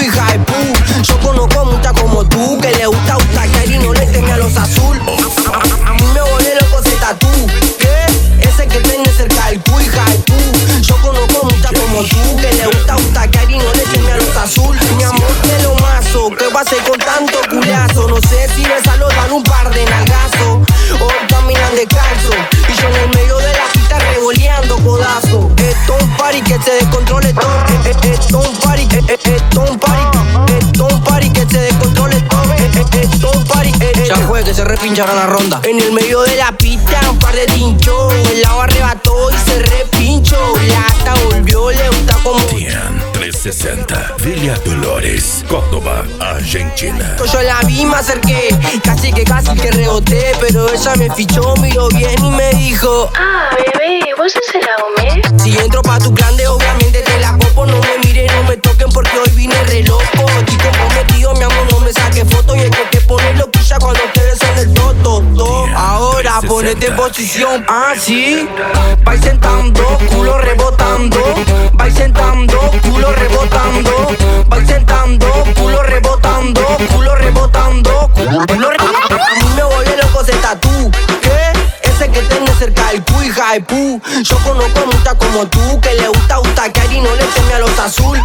hija de pu. Yo conozco muchas como tú, que le gusta caer y no le teme a los azul. A mí me volé loco ese tatú. ¿Qué? Ese que tiene cerca del cu, hija de pu. Yo conozco muchas como tú, que le gusta caer y no le teme a los azul. Mi amor, te lo mazo, ¿qué va a hacer con tanto culiazo? No sé si besarlo dan un par de nalgazos. Hoy caminan descalzo y yo en el medio de la pista revoleando codazo. Esto es un party que se descontrole todo. Esto es un party, esto es un party, esto es un party que se descontrole todo. Esto es un party, ya fue que se repinchará la ronda. En el medio de la pista un par de tinchos. El lado arrebató y se repinchó. La hasta volvió, le gusta como Tian 360, Villa Dolores, Córdoba, Argentina. Yo la vi, me acerqué, casi que reboté, pero ella me fichó, miró bien y me dijo: Ah, bebé, ¿vos sos el Ahumé? si entro pa' tu plan de obviamente te la copo. No me miren, no me toquen porque hoy vine re loco. Estoy comprometido, mi amor, no me saque foto. Y el que te pone loquilla cuando ustedes son el toto. Ahora ponete en posición, sí. Vais sentando, culo rebotando. Vais sentando, culo rebotando. Vais sentando, culo rebotando. Culo rebotando, culo rebotando. A mí me volvió loco ese tatú. ¿Qué? Ese que tiene cerca del cu, hija de pu. Yo conozco muchas como tú, que le gusta caer y no le teme a los azul.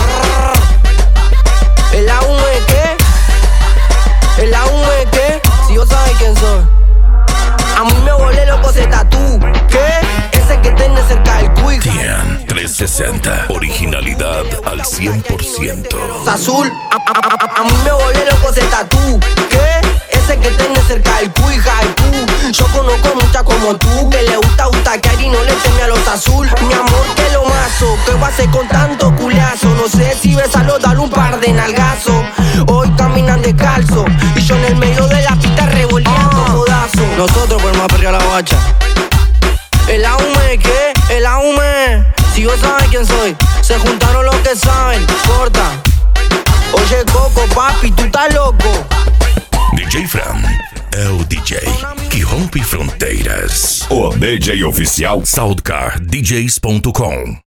¿El Ahumé qué? ¿El Ahumé qué? Si vos sabés quién soy. A mí me volé loco ese tatú. ¿Qué? Ese que tiene cerca del cu. Tian 360, originalidad al 100%. Azul. A mí me volé loco ese tatú. ¿Qué? Ese que tiene cerca del cu, hija de pu. Yo conozco muchas como tú, que le gusta caer y no le teme a los azul. Mi amor, te lo mazo, ¿qué va a hacer con tanto culiazo? No sé si besarlo, dale un par de nalgazos. Hoy caminan descalzo y yo en el medio de la pista revoleando codazo. Nosotros podemos perrear la bacha. ¿El Ahumé qué? ¿El Ahumé? Si vos sabés quién soy, se juntaron los que saben. Corta. Oye, Coco, papi, tú estás loco. DJ Fran, é o DJ que rompe fronteiras. O DJ oficial SoundCardDJs.com